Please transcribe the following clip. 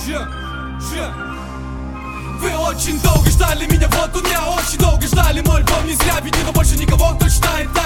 Вы очень долго ждали меня, вот он я. Очень долго ждали мой альбом, не зря. Ведь больше никого, кто читает.